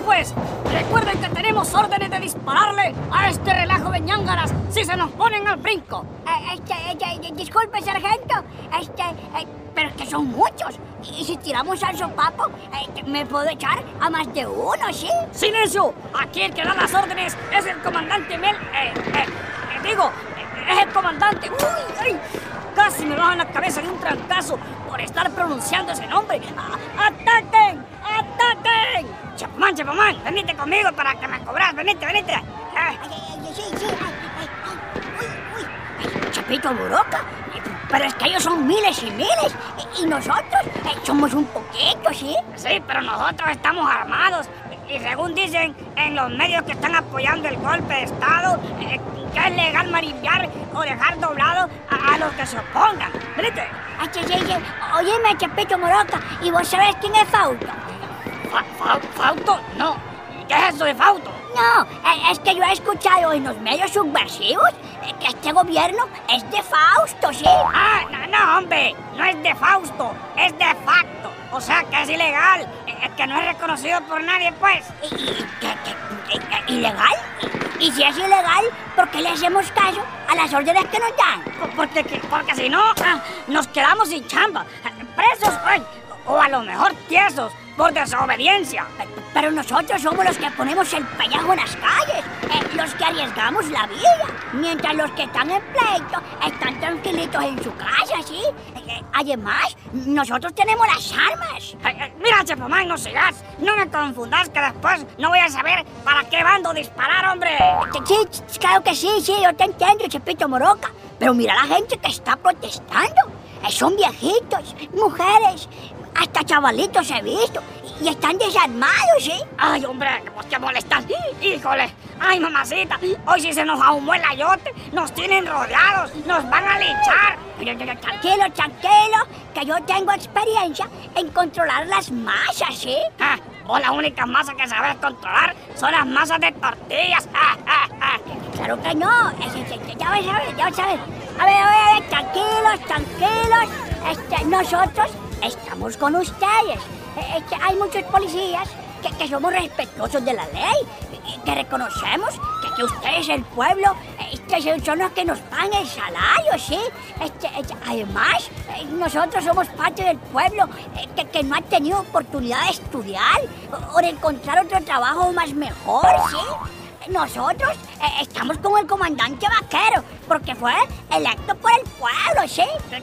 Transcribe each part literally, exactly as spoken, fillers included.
pues, recuerden que tenemos órdenes de dispararle a este relajo de ñángaras si se nos ponen al brinco. Eh, este, este, disculpe, sargento, este, eh, pero es que son muchos. Y si tiramos al sopapo, eh, me puedo echar a más de uno, ¿sí? ¡Silencio! Aquí el que da las órdenes es el comandante Mel... Eh, eh, eh, digo, eh, es el comandante... ¡Uy! ¡Ay! Casi me bajan la cabeza de un trancazo por estar pronunciando ese nombre. ¡Ataquen! ¡Ataquen! Chapamán, Chapamán, venite conmigo para que me cobras. Venite, venite. Ay, ay, ay, sí, sí, ay, ay, ay, uy, uy. Ay, Chapito Moroca, pero es que ellos son miles y miles. Y, y nosotros eh, somos un poquito, ¿sí? Sí, pero nosotros estamos armados. Y según dicen en los medios que están apoyando el golpe de Estado, eh, que es legal marimbiar o dejar doblado a, a los que se opongan. Venite. Ay, sí, sí, sí. Óyeme, Chapito Moroca, ¿y vos sabés quién es Fausto? Fa, fa, ¿Fausto? No. ¿Qué es eso de Fausto? No, eh, es que yo he escuchado en los medios subversivos eh, que este gobierno es de Fausto, ¿sí? Ah, no, no, hombre, no es de Fausto, es de facto. O sea que es ilegal, eh, que no es reconocido por nadie, pues. ¿Y, y, qué, qué, qué, ilegal? ¿Y, y si es ilegal, por qué le hacemos caso a las órdenes que nos dan? Porque, porque si no, ah, nos quedamos sin chamba, presos, ay, o a lo mejor tiesos por desobediencia. Pero nosotros somos los que ponemos el pellejo en las calles, eh, los que arriesgamos la vida, mientras los que están en pleito están tranquilitos en su casa, ¿sí? Eh, además, nosotros tenemos las armas. Eh, eh, mira, Chapamán, no sigas, no me confundas que después no voy a saber para qué bando disparar, hombre. Sí, claro que sí, sí, yo te entiendo, Chapito Moroca, pero mira la gente que está protestando. Eh, son viejitos, mujeres, hasta chavalitos he visto. Y están desarmados, ¿sí? Ay, hombre, que vos te molestas. Híjole, ay, mamacita, hoy sí se nos ahumó el ayote. Nos tienen rodeados, nos van a linchar. Tranquilo, tranquilo, que yo tengo experiencia en controlar las masas, ¿sí? Ah, vos la única masa que sabes controlar son las masas de tortillas. Ah, ah, ah. Claro que no, ya ves, ya ves, ya sabes. A ver, a ver, a ver, tranquilos, tranquilos. Este, nosotros estamos con ustedes. Este, hay muchos policías que, que somos respetuosos de la ley, que reconocemos que, que ustedes, el pueblo, este, son los que nos pagan el salario, ¿sí? Este, este, además, nosotros somos parte del pueblo que, que no ha tenido oportunidad de estudiar o de encontrar otro trabajo más mejor, ¿sí? Nosotros eh, estamos con el comandante Vaquero, porque fue electo por el pueblo, ¿sí?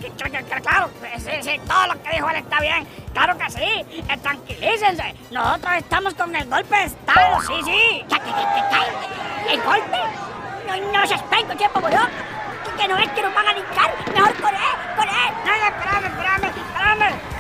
Claro, sí, sí, todo lo que dijo él está bien. Claro que sí, eh, tranquilícense. Nosotros estamos con el golpe de Estado, sí, sí. ¿El golpe? No, no se espejo, tiempo, boludo. Que no es que nos van a linchar. Mejor correr, correr. No, espérame, espérame, espérame.